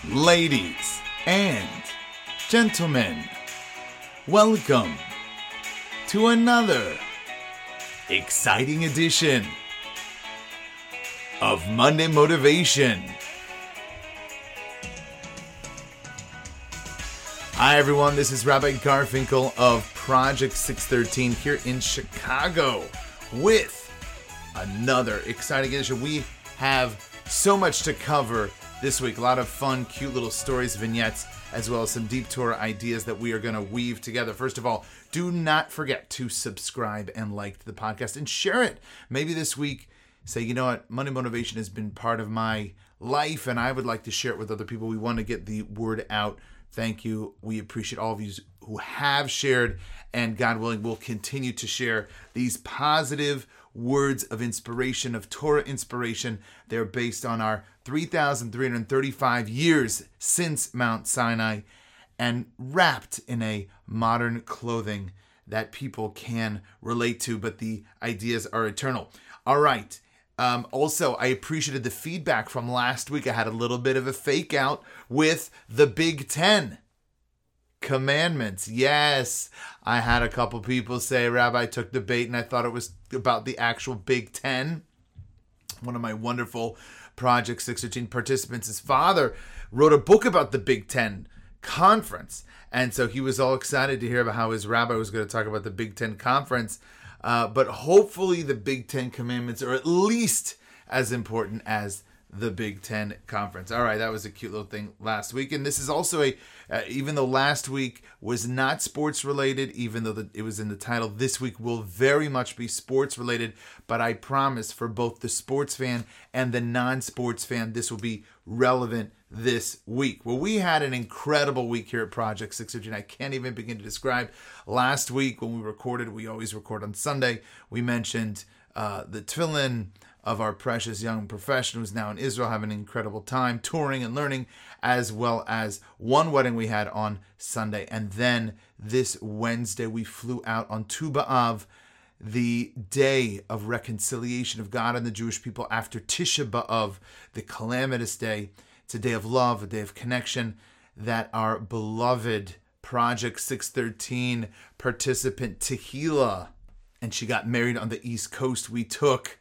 Ladies and gentlemen, welcome to another exciting edition of Monday Motivation. Hi everyone, this is Rabbi Garfinkel of Project 613 here in Chicago with another exciting edition. We have so much to cover this week. A lot of fun, cute little stories, vignettes, as well as some deep Torah ideas that we are going to weave together. First of all, do not forget to subscribe and like the podcast and share it. Maybe this week, say, you know what, Monday Motivation has been part of my life and I would like to share it with other people. We want to get the word out. Thank you. We appreciate all of you who have shared, and God willing, we'll continue to share these positive words of inspiration, of Torah inspiration. They're based on our 3,335 years since Mount Sinai and wrapped in a modern clothing that people can relate to, but the ideas are eternal. All right. Also, I appreciated the feedback from last week. I had a little bit of a fake out with the Big Ten Commandments. Yes, I had a couple people say, Rabbi, took the bait and I thought it was about the actual Big Ten. One of my wonderful Project 613 participants, his father wrote a book about the Big Ten Conference. And so he was all excited to hear about how his rabbi was going to talk about the Big Ten Conference. But hopefully the Big Ten Commandments are at least as important as the Big Ten Conference. All right, that was a cute little thing last week. And this is also even though last week was not sports related, even though it was in the title, this week will very much be sports related. But I promise for both the sports fan and the non-sports fan, this will be relevant this week. Well, we had an incredible week here at Project 613. I can't even begin to describe. Last week when we recorded, we always record on Sunday, we mentioned the tefillin of our precious young professional who's now in Israel, having an incredible time touring and learning, as well as one wedding we had on Sunday. And then this Wednesday, we flew out on Tu B'Av, the day of reconciliation of God and the Jewish people after Tisha B'Av, the calamitous day. It's a day of love, a day of connection that our beloved Project 613 participant Tehila, and she got married on the East Coast. We took,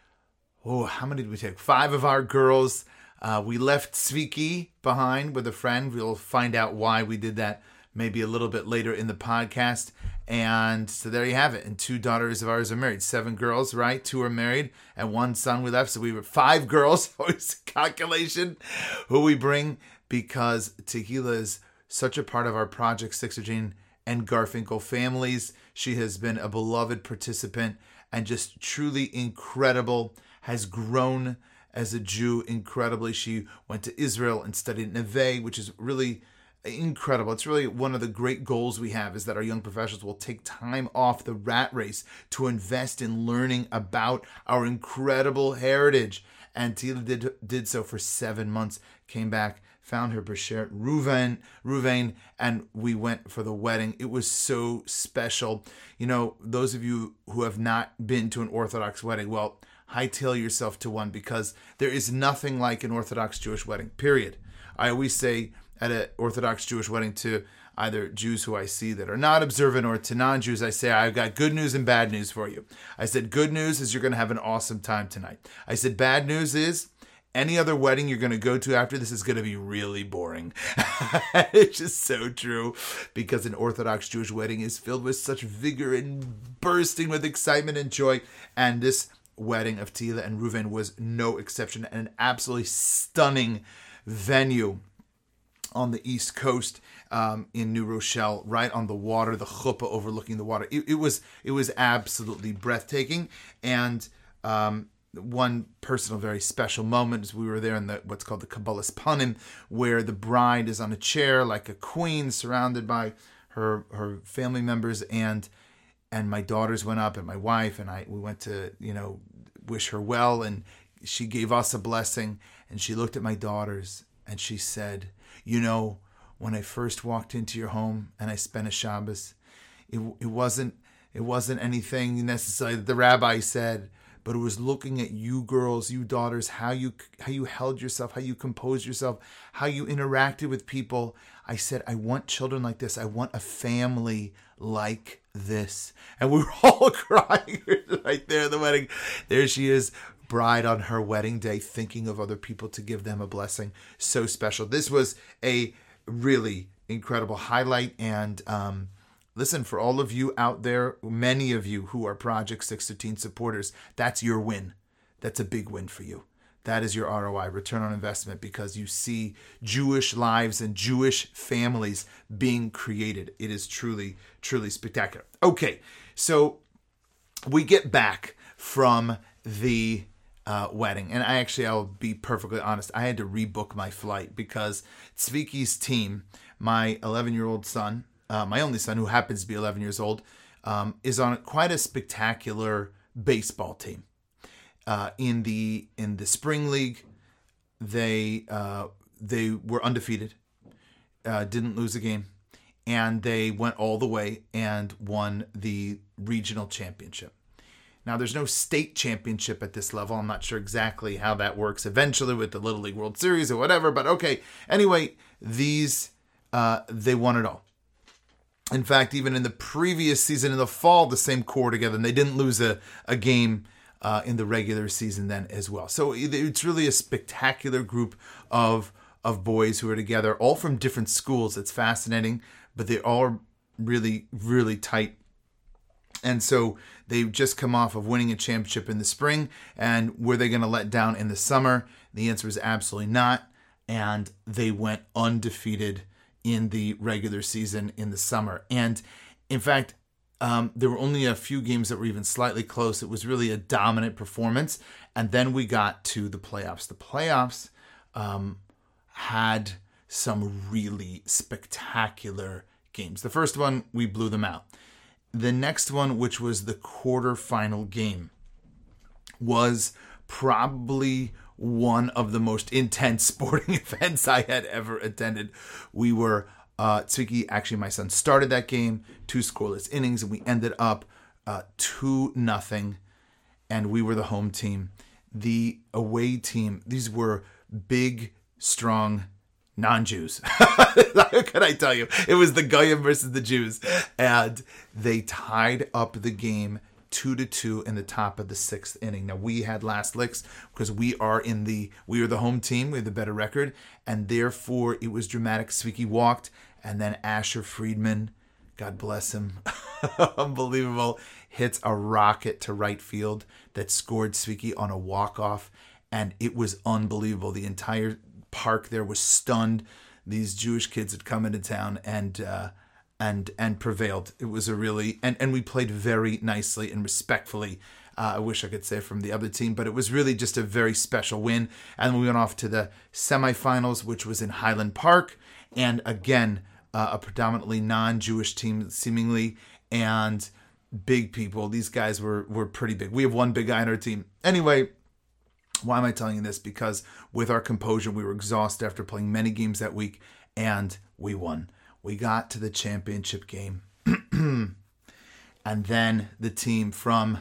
how many did we take? 5 of our girls. We left Sviki behind with a friend. We'll find out why we did that maybe a little bit later in the podcast. And so there you have it. And 2 daughters of ours are married. 7 girls, right? 2 are married and 1 son we left. So we were 5 girls. Always calculation who we bring, because Tehila is such a part of our Project 613 and Garfinkel families. She has been a beloved participant and just truly incredible, has grown as a Jew incredibly. She went to Israel and studied Neve, which is really incredible. It's really one of the great goals we have, is that our young professionals will take time off the rat race to invest in learning about our incredible heritage. And Tehila did so for 7 months, came back, found her Bashert Ruvain, and we went for the wedding. It was so special. You know, those of you who have not been to an Orthodox wedding, well, hightail yourself to one, because there is nothing like an Orthodox Jewish wedding, period. I always say at an Orthodox Jewish wedding to either Jews who I see that are not observant or to non-Jews, I say, I've got good news and bad news for you. I said, good news is you're going to have an awesome time tonight. I said, bad news is any other wedding you're going to go to after this is going to be really boring. It's just so true, because an Orthodox Jewish wedding is filled with such vigor and bursting with excitement and joy. And this wedding of Tehila and Reuven was no exception, and an absolutely stunning venue on the East Coast in New Rochelle, right on the water, the chuppah overlooking the water. It was absolutely breathtaking. And one personal, very special moment is we were there in what's called the Kabbalas Panim, where the bride is on a chair like a queen, surrounded by her family members, and my daughters went up, and my wife and we went to wish her well, and she gave us a blessing, and she looked at my daughters and she said, when I first walked into your home and I spent a Shabbos, it wasn't anything necessarily that the rabbi said, but it was looking at you girls, you daughters, how you held yourself, how you composed yourself, how you interacted with people. I said, I want children like this. I want a family like this. And we were all crying right there at the wedding. There she is, bride on her wedding day, thinking of other people to give them a blessing. So special. This was a really incredible highlight. And listen, for all of you out there, many of you who are Project 613 supporters, that's your win. That's a big win for you. That is your ROI, return on investment, because you see Jewish lives and Jewish families being created. It is truly, truly spectacular. Okay, we get back from the wedding, and I'll be perfectly honest, I had to rebook my flight because Tzviki's team, my 11-year-old son, my only son, who happens to be 11 years old, is on quite a spectacular baseball team. In the spring league, they were undefeated, didn't lose a game, and they went all the way and won the regional championship. Now, there's no state championship at this level. I'm not sure exactly how that works eventually with the Little League World Series or whatever, but okay. Anyway, they won it all. In fact, even in the previous season in the fall, the same core together, and they didn't lose a game in the regular season then as well. So it's really a spectacular group of boys who are together, all from different schools. It's fascinating, but they are really, really tight. And so they've just come off of winning a championship in the spring, and were they going to let down in the summer? The answer is absolutely not. And they went undefeated in the regular season in the summer. And in fact, there were only a few games that were even slightly close. It was really a dominant performance. And then we got to the playoffs. The playoffs had some really spectacular games. The first one, we blew them out. The next one, which was the quarterfinal game, was probably one of the most intense sporting events I had ever attended. We were Tzviki, actually my son, started that game, 2 scoreless innings, and we ended up 2-0, and we were the home team. The away team, these were big, strong non-Jews. How can I tell you? It was the Goyim versus the Jews, and they tied up the game 2-2 in the top of the 6th inning. Now, we had last licks because we are the home team. We have the better record, and therefore it was dramatic. Tzviki walked, and then Asher Friedman, God bless him, unbelievable, hits a rocket to right field that scored Tzviki on a walk-off, and it was unbelievable. The entire park there was stunned. These Jewish kids had come into town and prevailed. It was a really, and we played very nicely and respectfully. I wish I could say from the other team, but it was really just a very special win. And we went off to the semifinals, which was in Highland Park. And again, a predominantly non-Jewish team, seemingly, and big people. These guys were pretty big. We have one big guy on our team. Anyway, why am I telling you this? Because with our composure, we were exhausted after playing many games that week, and we won. We got to the championship game. And then the team from,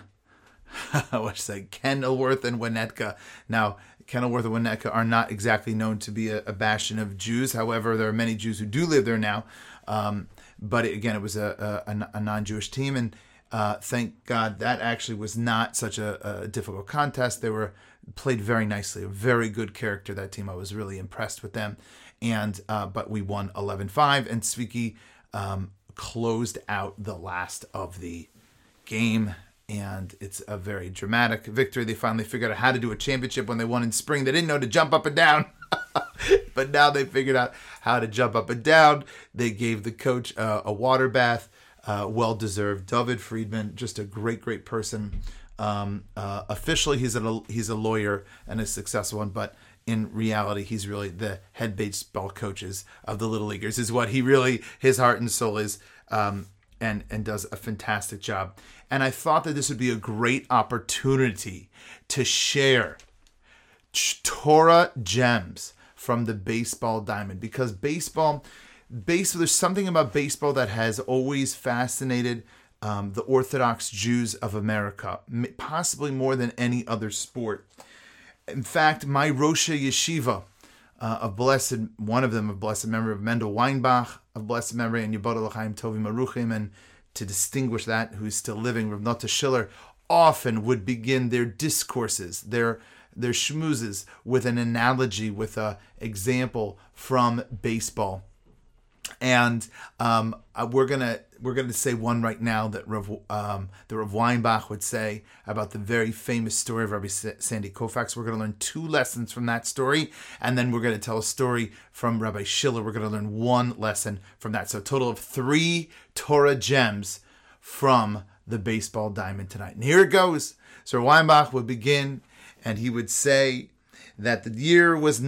Kenilworth and Winnetka. Now, Kenilworth and Winnetka are not exactly known to be a bastion of Jews. However, there are many Jews who do live there now. But it was a non-Jewish team. And thank God that actually was not such a difficult contest. They were played very nicely. A very good character, that team. I was really impressed with them. And but we won 11-5, and Tzviki closed out the last of the game, and it's a very dramatic victory. They finally figured out how to do a championship when they won in spring. They didn't know to jump up and down, but now they figured out how to jump up and down. They gave the coach a water bath, well-deserved. David Friedman, just a great person. Officially, he's a lawyer and a successful one, but in reality, he's really the head baseball coaches of the Little Leaguers, is what his heart and soul is, and does a fantastic job. And I thought that this would be a great opportunity to share Torah gems from the baseball diamond, because baseball, there's something about baseball that has always fascinated the Orthodox Jews of America, possibly more than any other sport. In fact, my Rosh Yeshiva, one of them of blessed memory of Mendel Weinbach, of blessed memory, and Yibodel L'chaim Tovim Aruchim, and to distinguish that, who's still living, Rav Nota Schiller, often would begin their discourses, their schmoozes, with an analogy, with an example from baseball. And we're gonna say one right now that Rav Weinbach would say about the very famous story of Rabbi Sandy Koufax. We're going to learn 2 lessons from that story, and then we're going to tell a story from Rabbi Schiller. We're going to learn 1 lesson from that. So a total of 3 Torah gems from the baseball diamond tonight. And here it goes. So Weinbach would begin, and he would say that the year was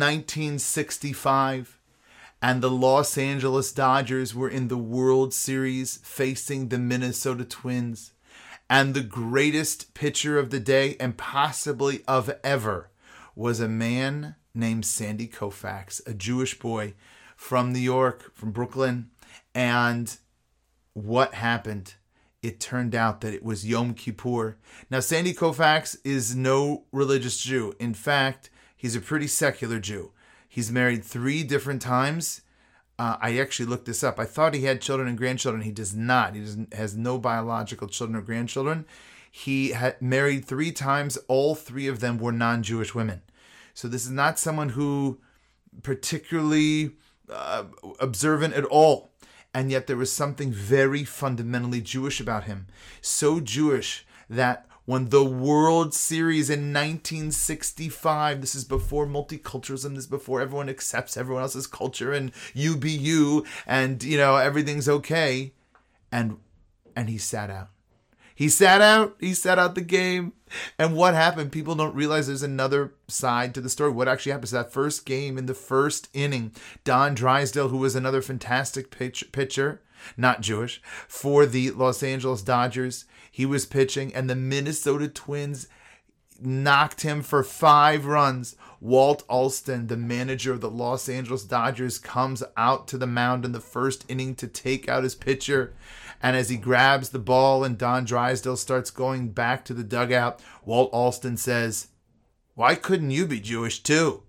1965. And the Los Angeles Dodgers were in the World Series facing the Minnesota Twins. And the greatest pitcher of the day, and possibly of ever, was a man named Sandy Koufax, a Jewish boy from New York, from Brooklyn. And what happened? It turned out that it was Yom Kippur. Now, Sandy Koufax is no religious Jew. In fact, he's a pretty secular Jew. He's married 3 different times. I actually looked this up. I thought he had children and grandchildren. He does not. Has no biological children or grandchildren. He had married 3 times. All 3 of them were non-Jewish women. So this is not someone who particularly observant at all. And yet there was something very fundamentally Jewish about him. So Jewish that when the World Series in 1965, this is before multiculturalism, this is before everyone accepts everyone else's culture and you be you and, everything's okay. And he sat out. He sat out the game. And what happened? People don't realize there's another side to the story. What actually happened is that first game in the first inning, Don Drysdale, who was another fantastic pitcher, not Jewish, for the Los Angeles Dodgers, he was pitching, and the Minnesota Twins knocked him for 5 runs. Walt Alston, the manager of the Los Angeles Dodgers, comes out to the mound in the first inning to take out his pitcher. And as he grabs the ball and Don Drysdale starts going back to the dugout, Walt Alston says, "Why couldn't you be Jewish too?"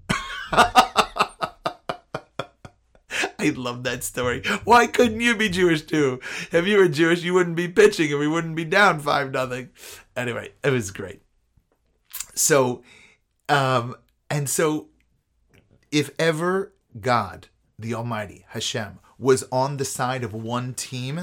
I love that story. Why couldn't you be Jewish too? If you were Jewish, you wouldn't be pitching and we wouldn't be down 5-0. Anyway, it was great. So, if ever God, the Almighty, Hashem, was on the side of one team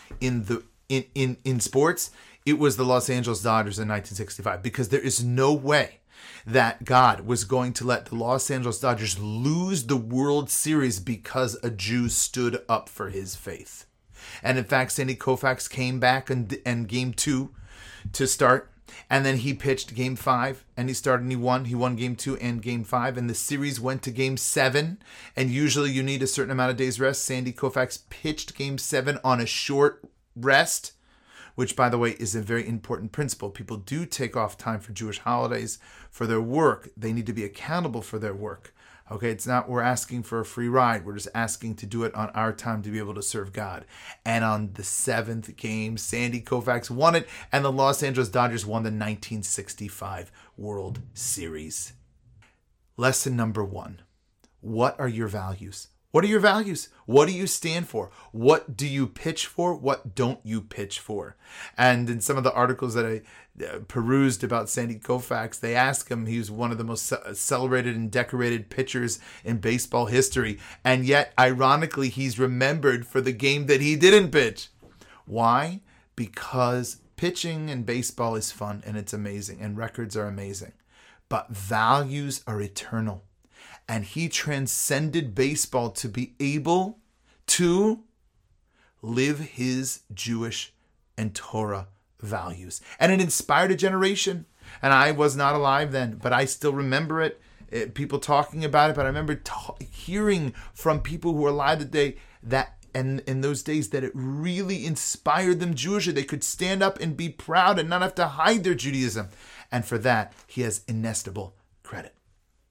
in sports, it was the Los Angeles Dodgers in 1965, because there is no way that God was going to let the Los Angeles Dodgers lose the World Series because a Jew stood up for his faith. And in fact, Sandy Koufax came back and game 2 to start, and then he pitched game 5, and he started and he won. He won game 2 and game 5, and the series went to game 7, and usually you need a certain amount of days rest. Sandy Koufax pitched game 7 on a short rest, which, by the way, is a very important principle. People do take off time for Jewish holidays for their work. They need to be accountable for their work. Okay, it's not we're asking for a free ride. We're just asking to do it on our time to be able to serve God. And on the 7th game, Sandy Koufax won it, and the Los Angeles Dodgers won the 1965 World Series. Lesson number 1. What are your values? What are your values? What do you stand for? What do you pitch for? What don't you pitch for? And in some of the articles that I perused about Sandy Koufax, they ask him, he was one of the most celebrated and decorated pitchers in baseball history. And yet, ironically, he's remembered for the game that he didn't pitch. Why? Because pitching in baseball is fun and it's amazing and records are amazing. But values are eternal. And he transcended baseball to be able to live his Jewish and Torah values. And it inspired a generation. And I was not alive then, but I still remember it. People talking about it, but I remember hearing from people who were alive today that and in those days that it really inspired them Jewishly. They could stand up and be proud and not have to hide their Judaism. And for that, he has inestimable credit.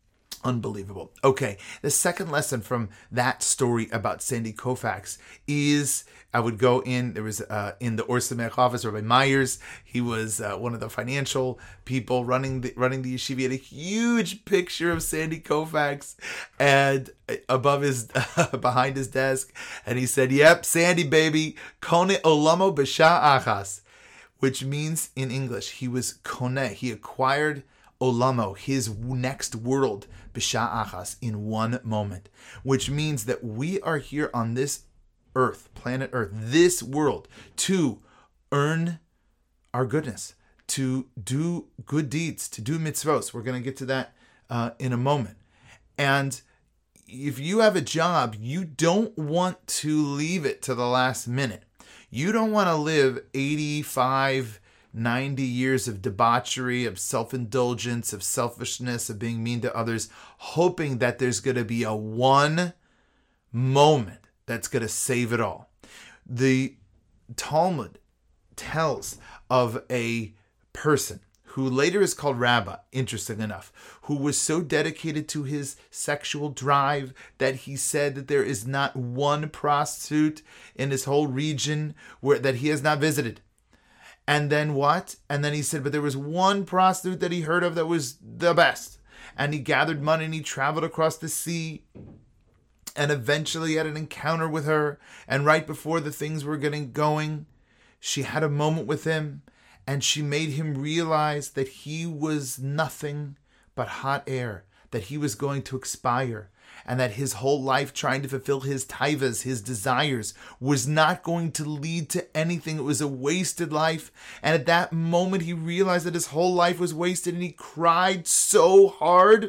Unbelievable. Okay, the second lesson from that story about Sandy Koufax is, I would go in, there was in the Or Sameach office, Rabbi Myers, he was one of the financial people running the yeshiva. He had a huge picture of Sandy Koufax and above his, behind his desk, and he said, yep, Sandy baby, Kone Olamo B'Sha Achas, which means in English, he was Kone, he acquired Olamo, his next world, B'Sha Achas, in one moment, which means that we are here on this earth, planet Earth, this world, to earn our goodness, to do good deeds, to do mitzvos. We're going to get to that in a moment. And if you have a job, you don't want to leave it to the last minute. You don't want to live 85, 90 years of debauchery, of self-indulgence, of selfishness, of being mean to others, hoping that there's going to be a one moment that's going to save it all. The Talmud tells of a person who later is called Rabbi, interesting enough, who was so dedicated to his sexual drive that he said that there is not one prostitute in his whole region that he has not visited. And then what? And then he said, but there was one prostitute that he heard of that was the best. And he gathered money and he traveled across the sea and eventually had an encounter with her. And right before the things were getting going, she had a moment with him and she made him realize that he was nothing but hot air, that he was going to expire, and that his whole life trying to fulfill his taivas, his desires, was not going to lead to anything. It was a wasted life. And at that moment, he realized that his whole life was wasted, and he cried so hard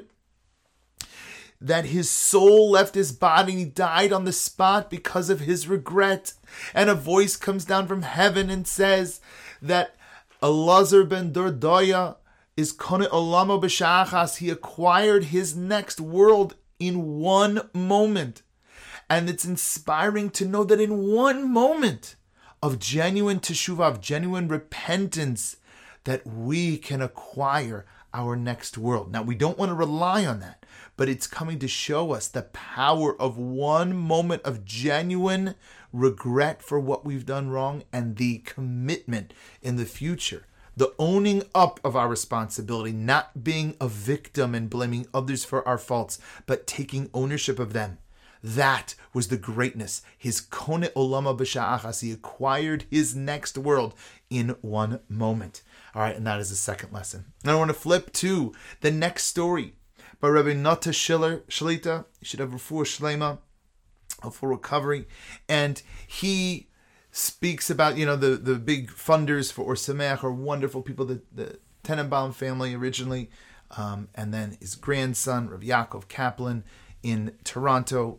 that his soul left his body and he died on the spot because of his regret. And a voice comes down from heaven and says that Elazar ben Dordoya is Kone Olamo B'Sha Achas. He acquired his next world in one moment. And it's inspiring to know that in one moment of genuine teshuvah, of genuine repentance, that we can acquire our next world. Now, we don't want to rely on that, but it's coming to show us the power of one moment of genuine regret for what we've done wrong and the commitment in the future. The owning up of our responsibility, not being a victim and blaming others for our faults, but taking ownership of them. That was the greatness. His Kone Olama B'Sha Achas. He acquired his next world in one moment. All right, and that is the second lesson. And I want to flip to the next story by Rabbi Nata Schiller Shlita. You should have refuah shlema, for recovery. And he speaks about, the big funders for Or Sameach are wonderful people, the Tenenbaum family originally, and then his grandson, Rav Yaakov Kaplan in Toronto.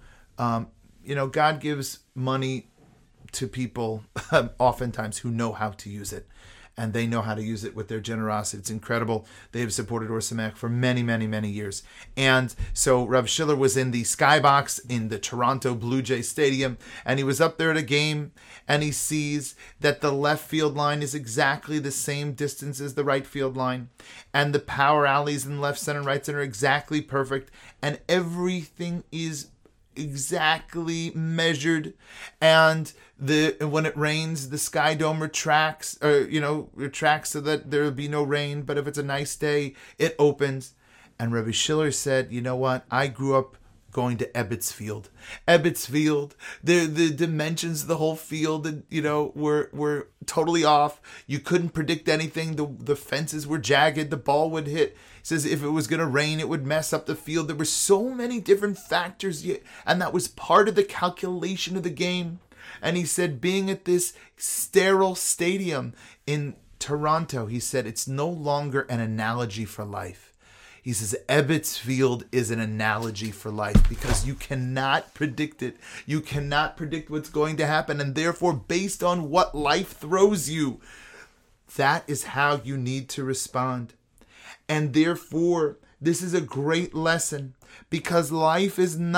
God gives money to people oftentimes who know how to use it. And they know how to use it with their generosity. It's incredible. They have supported Or Sameach for many, many, many years. And so Rav Schiller was in the skybox in the Toronto Blue Jay Stadium, and he was up there at a game, and he sees that the left field line is exactly the same distance as the right field line, and the power alleys in left center and right center are exactly perfect, and everything is exactly measured, and when it rains, the Sky Dome retracts so that there will be no rain, but if it's a nice day, it opens. And Rabbi Schiller said, you know what, I grew up going to Ebbets Field. Ebbets Field, the dimensions of the whole field, were totally off. You couldn't predict anything. The fences were jagged. The ball would hit. He says if it was going to rain, it would mess up the field. There were so many different factors, and that was part of the calculation of the game. And he said, being at this sterile stadium in Toronto, he said, it's no longer an analogy for life. He says, Ebbets Field is an analogy for life because you cannot predict it. You cannot predict what's going to happen. And therefore, based on what life throws you, that is how you need to respond. And therefore, this is a great lesson because life is not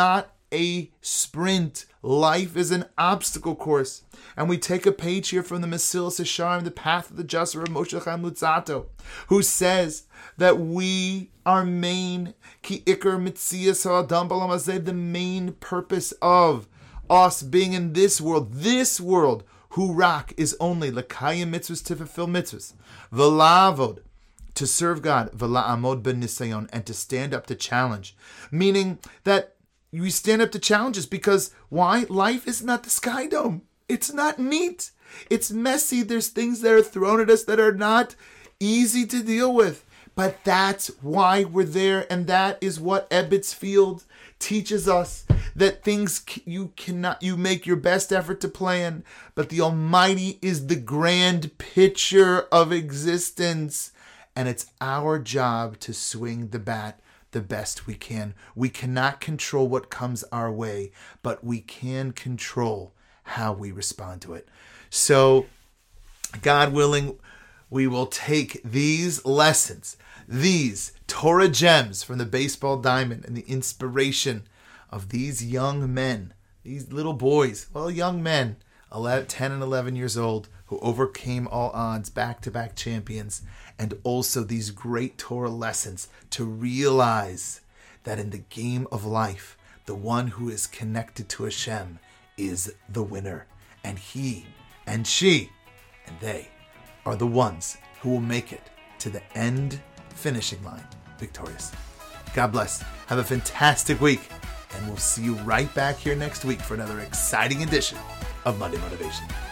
a sprint. Life is an obstacle course. And we take a page here from the Mesilas Yesharim, The Path of the Just, of Moshe Chaim Luzzatto, who says that we are ki ikar mitzias ha'adam b'olam hazeh, the main purpose of us being in this world, hu rak, is only l'kayim mitzvahs, to fulfill mitzvahs, v'lavod, to serve God, v'la'amod b'nisayon, and to stand up to challenge. Meaning that we stand up to challenges because why? Life is not the Sky Dome. It's not neat. It's messy. There's things that are thrown at us that are not easy to deal with. But that's why we're there, and that is what Ebbets Field teaches us, that things you make your best effort to plan, but the Almighty is the grand picture of existence, and it's our job to swing the bat the best we can. We cannot control what comes our way, but we can control how we respond to it. So, God willing, we will take these lessons, these Torah gems from the baseball diamond, and the inspiration of these young men, these little boys, young men, 10 and 11 years old, who overcame all odds, back-to-back champions, and also these great Torah lessons to realize that in the game of life, the one who is connected to Hashem is the winner. And he and she and they are the ones who will make it to the end finishing line victorious. God bless. Have a fantastic week. And we'll see you right back here next week for another exciting edition of Monday Motivation.